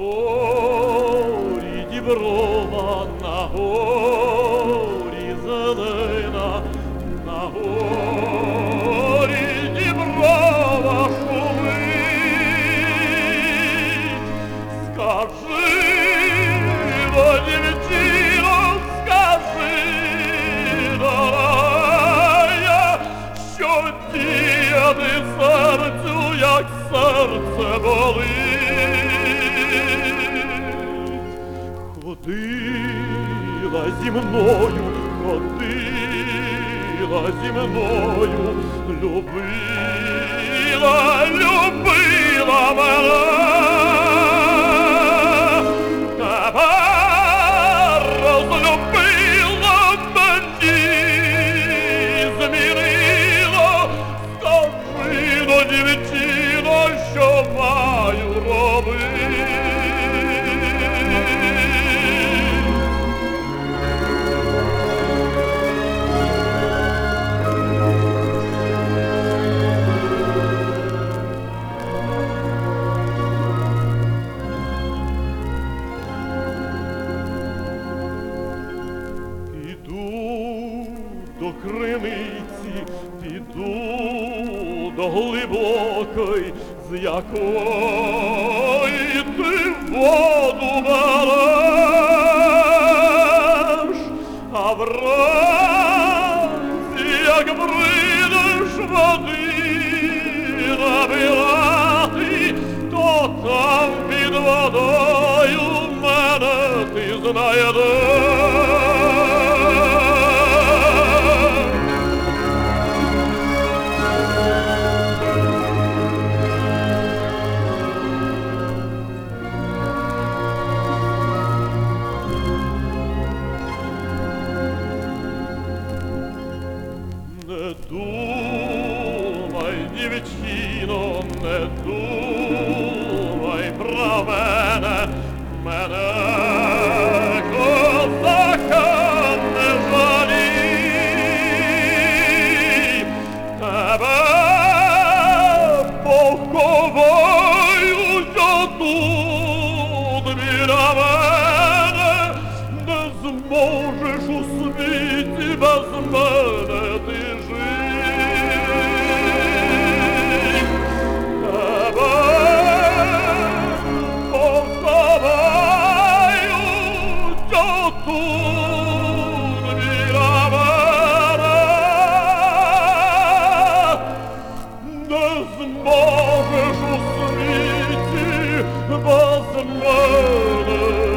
горі діброва, на горі зелена, на горі діброва шумить. Скажи, дівчино, скажи, дорогая, що діяти серцю, як серце болить. Ходила зі мною, ходила зі мною, любила, любила мене. Тепер розлюбила мені, змінила. Скажи, но, дівчино, що маю робити? До криниці, піду до глибокої, з якої ти воду береш, а вранці, як прийдеш води набирати, то там під водою мене ти знайдеш. Не думай, дівчино, не думай про мене, мене козака не жалій. Тебе поховають отут біля мене, не зможеш у світі без мене ти жить. Тебе поховають отут біля мене, не зможеш у світі без мене